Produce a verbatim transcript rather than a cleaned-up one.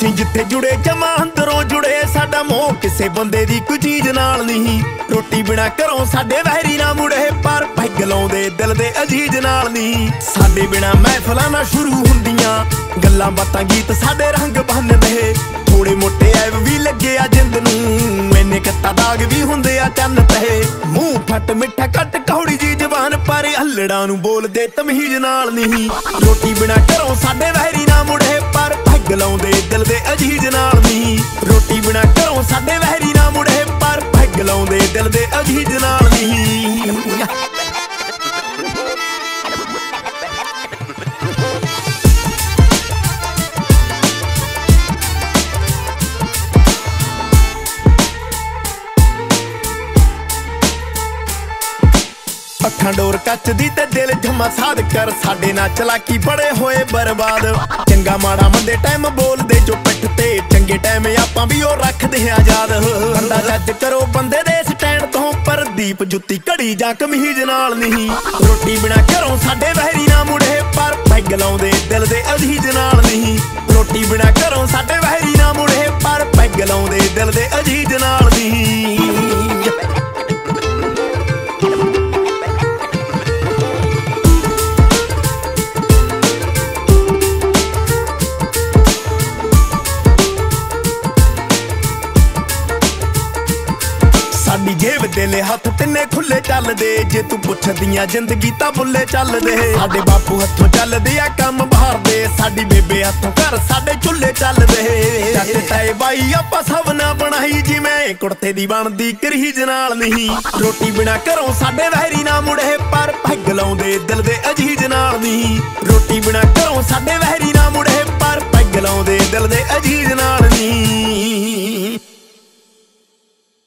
ਅਸੀਂ ਜਿੱਥੇ ਜੁੜੇ ਜਮਾਂ ਅੰਦਰੋਂ ਜੁੜੇ, ਸਾਡਾ ਮੋਹ ਕਿਸੇ ਬੰਦੇ ਦੀ ਕੋਈ ਚੀਜ਼ ਨਾਲ ਨਹੀਂ। ਰੋਟੀ ਬਿਨਾ ਘਰੋਂ ਸਾਡੇ ਵਹਿਰੀ ਨਾ ਮੁੜੇ, ਪਰ ਪੈਗ ਲਾਉਂਦੇ ਦਿਲ ਦੇ ਅਜੀਜ਼ ਨਾਲ ਨਹੀਂ। ਸਾਡੇ ਬਿਨਾ ਮਹਿਫਲਾਂ ਨਾ ਸ਼ੁਰੂ ਹੁੰਦੀਆਂ, ਗੱਲਾਂ ਬਾਤਾਂ ਗੀਤ ਸਾਡੇ ਰੰਗ ਬੰਨਦੇ। ਥੋੜੇ ਮੋਟੇ ਐਬ ਵੀ ਲੱਗੇ ਆ ਜਿੰਦ ਨੂੰ, ਇੰਨੇ ਕੱਤਾ ਦਾਗ ਵੀ ਹੁੰਦੇ ਆ ਚੰਨ ਤੇ। ਮੂੰਹ ਫੱਟ ਮਿੱਠਾ ਕੱਟ ਕੌੜੀ ਜੀ ਜ਼ਬਾਨ, ਪਰ ਹੱਲੜਾਂ ਨੂੰ ਬੋਲਦੇ ਤਮਹੀਜ਼ ਨਾਲ ਨਹੀਂ। ਰੋਟੀ ਬਿਨਾ ਘਰੋਂ ਸਾਡੇ ਵਹਿਰੀ ਨਾ ਮੁੜੇ, ਪਰ ਪੈਗ ਲਾਉਂਦੇ ਦਿਲ ਦੇ ਅਜੀਜ਼ ਨਾਲ ਨਹੀਂ। ਰੋਟੀ ਬਿਨਾ ਘਰੋਂ ਸਾਡੇ ਵਹਿਰੀ ਨਾ ਮੁੜੇ, ਪਰ ਪੈਗ ਲਾਉਂਦੇ ਦਿਲ ਦੇ ਅਜੀਜ਼ ਨਾਲ ਨਹੀਂ। ਅੱਖਾਂ ਡੋਰ ਕੱਚ ਦੀ ਤੇ ਦਿਲ ਜਮਾ ਸਾਧ ਕਰ, ਸਾਡੇ ਨਾਲ ਚਲਾਕੀ ਬੜੇ ਹੋਏ ਬਰਬਾਦ। ਚੰਗਾ ਮਾੜਾ ਮੰਦੇ ਟਾਈਮ ਬੋਲਦੇ ਜੋ ਪਿੱਠ ਤੇ, ਚੰਗੇ ਟਾਈਮ ਆਪਾਂ ਵੀ ਉਹ ਰੱਖਦੇ ਆ ਯਾਦ। ਬੰਦਾ ਜੱਜ ਕਰੋ ਬੰਦੇ ਦੇ ਸਟੈਂਡ ਤੋਂ, ਪਰ ਦੀਪ ਜੁੱਤੀ ਘੜੀ ਜਾਂ ਕਮੀਜ਼ ਨਾਲ ਨਹੀਂ। ਰੋਟੀ ਬਿਨਾ ਘਰੋਂ ਸਾਡੇ ਵਹਿਰੀ ਨਾ ਮੁੜੇ, ਪਰ ਪੈਗ ਲਾਉਂਦੇ ਦਿਲ ਦੇ ਅਜੀਜ਼ ਨਾਲ ਨਹੀਂ। ਰੋਟੀ ਬਿਨਾ ਘਰੋਂ ਸਾਡੇ ਵਹਿਰੀ ਨਾ ਮੁੜੇ, ਪਰ ਪੈਗ ਲਾਉਂਦੇ ਦਿਲ ਦੇ ਅਜੀਜ਼ ਨਾਲ ਨਹੀਂ। ਸਾਡੀ ਜੇਬ ਦੇ ਹੱਥ ਤਿੰਨੇ ਖੁੱਲੇ ਚੱਲਦੇ, ਜੇ ਤੂੰ ਪੁੱਛਦੀਆਂ ਜ਼ਿੰਦਗੀ ਤਾਂ ਬੁੱਲੇ ਚੱਲਦੇ। ਸਾਡੇ ਬਾਪੂ ਹੱਥੋਂ ਚੱਲਦੇ ਆ ਕੰਮ ਬਾਹਰ ਦੇ, ਸਾਡੀ ਬੇਬੇ ਹੱਥੋਂ ਘਰ ਸਾਡੇ ਚੁੱਲ੍ਹੇ ਚੱਲਦੇ। ਜੱਟ ਤਾਏ ਬਾਈ ਆਪਾਂ ਸਭ ਨਾ ਬਣਾਈ, ਜਿਵੇਂ ਕੁੜਤੇ ਦੀ ਬਣਦੀ ਕਰੀਜ਼ ਨਾਲ ਨਹੀਂ। ਰੋਟੀ ਬਿਨਾ ਘਰੋਂ ਸਾਡੇ ਵਹਿਰੀ ਨਾ ਮੁੜੇ, ਪਰ ਪੈਗ ਲਾਉਂਦੇ ਦਿਲ ਦੇ ਅਜੀਜ਼